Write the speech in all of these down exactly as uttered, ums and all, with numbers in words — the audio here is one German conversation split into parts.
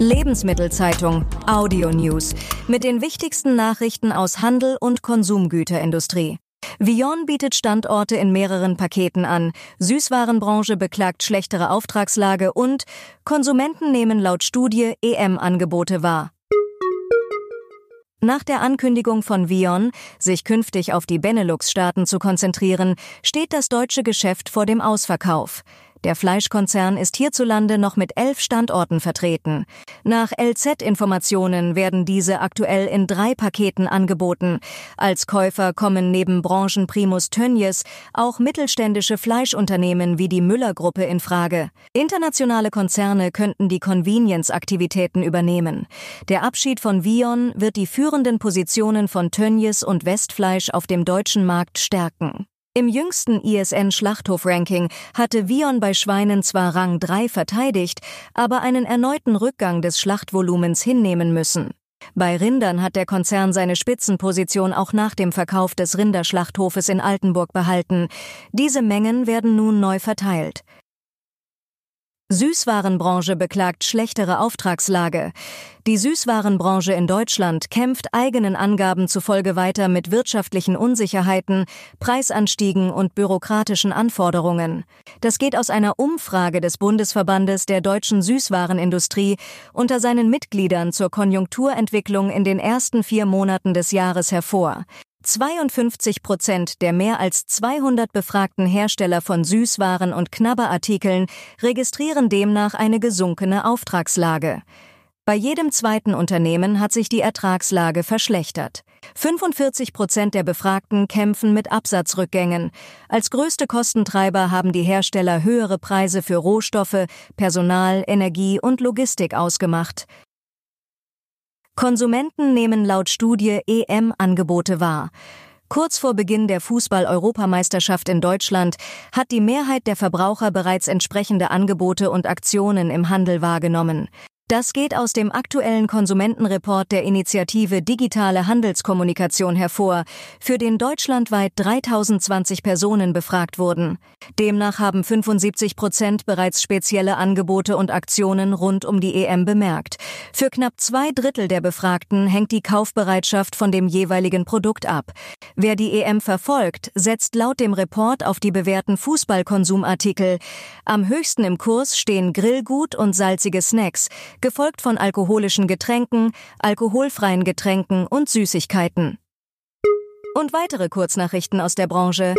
Lebensmittelzeitung Audio News mit den wichtigsten Nachrichten aus Handel und Konsumgüterindustrie. Vion bietet Standorte in mehreren Paketen an, Süßwarenbranche beklagt schlechtere Auftragslage und Konsumenten nehmen laut Studie E M-Angebote wahr. Nach der Ankündigung von Vion, sich künftig auf die Benelux-Staaten zu konzentrieren, steht das deutsche Geschäft vor dem Ausverkauf. Der Fleischkonzern ist hierzulande noch mit elf Standorten vertreten. Nach L Z-Informationen werden diese aktuell in drei Paketen angeboten. Als Käufer kommen neben Branchenprimus Tönnies auch mittelständische Fleischunternehmen wie die Müller-Gruppe in Frage. Internationale Konzerne könnten die Convenience-Aktivitäten übernehmen. Der Abschied von Vion wird die führenden Positionen von Tönnies und Westfleisch auf dem deutschen Markt stärken. Im jüngsten I S N-Schlachthof-Ranking hatte Vion bei Schweinen zwar Rang drei verteidigt, aber einen erneuten Rückgang des Schlachtvolumens hinnehmen müssen. Bei Rindern hat der Konzern seine Spitzenposition auch nach dem Verkauf des Rinderschlachthofes in Altenburg behalten. Diese Mengen werden nun neu verteilt. Süßwarenbranche beklagt schlechtere Auftragslage. Die Süßwarenbranche in Deutschland kämpft eigenen Angaben zufolge weiter mit wirtschaftlichen Unsicherheiten, Preisanstiegen und bürokratischen Anforderungen. Das geht aus einer Umfrage des Bundesverbandes der deutschen Süßwarenindustrie unter seinen Mitgliedern zur Konjunkturentwicklung in den ersten vier Monaten des Jahres hervor. zweiundfünfzig Prozent der mehr als zweihundert befragten Hersteller von Süßwaren und Knabberartikeln registrieren demnach eine gesunkene Auftragslage. Bei jedem zweiten Unternehmen hat sich die Ertragslage verschlechtert. fünfundvierzig Prozent der Befragten kämpfen mit Absatzrückgängen. Als größte Kostentreiber haben die Hersteller höhere Preise für Rohstoffe, Personal, Energie und Logistik ausgemacht. Konsumenten nehmen laut Studie E M-Angebote wahr. Kurz vor Beginn der Fußball-Europameisterschaft in Deutschland hat die Mehrheit der Verbraucher bereits entsprechende Angebote und Aktionen im Handel wahrgenommen. Das geht aus dem aktuellen Konsumentenreport der Initiative Digitale Handelskommunikation hervor, für den deutschlandweit dreitausendzwanzig Personen befragt wurden. Demnach haben fünfundsiebzig Prozent bereits spezielle Angebote und Aktionen rund um die E M bemerkt. Für knapp zwei Drittel der Befragten hängt die Kaufbereitschaft von dem jeweiligen Produkt ab. Wer die E M verfolgt, setzt laut dem Report auf die bewährten Fußballkonsumartikel. Am höchsten im Kurs stehen Grillgut und salzige Snacks, gefolgt von alkoholischen Getränken, alkoholfreien Getränken und Süßigkeiten. Und weitere Kurznachrichten aus der Branche.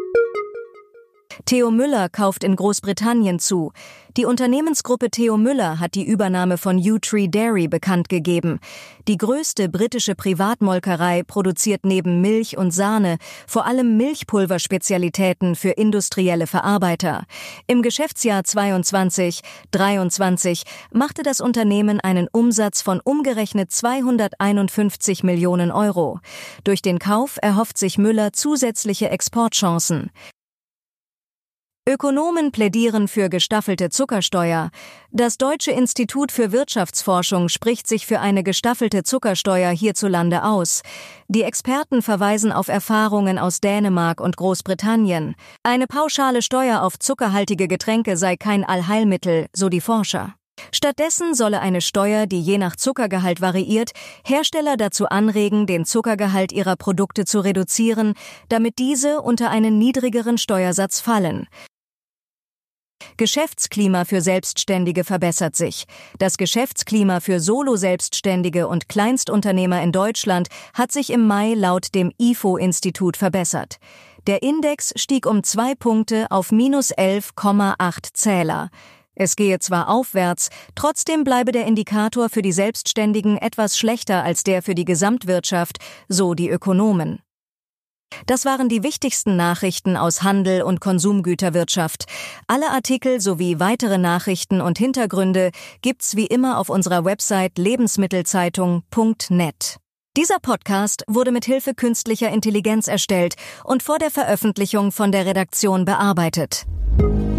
Theo Müller kauft in Großbritannien zu. Die Unternehmensgruppe Theo Müller hat die Übernahme von Yewtree Dairy bekannt gegeben. Die größte britische Privatmolkerei produziert neben Milch und Sahne vor allem Milchpulverspezialitäten für industrielle Verarbeiter. Im Geschäftsjahr zweiundzwanzig dreiundzwanzig machte das Unternehmen einen Umsatz von umgerechnet zweihunderteinundfünfzig Millionen Euro. Durch den Kauf erhofft sich Müller zusätzliche Exportchancen. Ökonomen plädieren für gestaffelte Zuckersteuer. Das Deutsche Institut für Wirtschaftsforschung spricht sich für eine gestaffelte Zuckersteuer hierzulande aus. Die Experten verweisen auf Erfahrungen aus Dänemark und Großbritannien. Eine pauschale Steuer auf zuckerhaltige Getränke sei kein Allheilmittel, so die Forscher. Stattdessen solle eine Steuer, die je nach Zuckergehalt variiert, Hersteller dazu anregen, den Zuckergehalt ihrer Produkte zu reduzieren, damit diese unter einen niedrigeren Steuersatz fallen. Geschäftsklima für Selbstständige verbessert sich. Das Geschäftsklima für Solo-Selbstständige und Kleinstunternehmer in Deutschland hat sich im Mai laut dem I F O-Institut verbessert. Der Index stieg um zwei Punkte auf minus elf Komma acht Zähler. Es gehe zwar aufwärts, trotzdem bleibe der Indikator für die Selbstständigen etwas schlechter als der für die Gesamtwirtschaft, so die Ökonomen. Das waren die wichtigsten Nachrichten aus Handel und Konsumgüterwirtschaft. Alle Artikel sowie weitere Nachrichten und Hintergründe gibt's wie immer auf unserer Website lebensmittelzeitung punkt net. Dieser Podcast wurde mit Hilfe künstlicher Intelligenz erstellt und vor der Veröffentlichung von der Redaktion bearbeitet.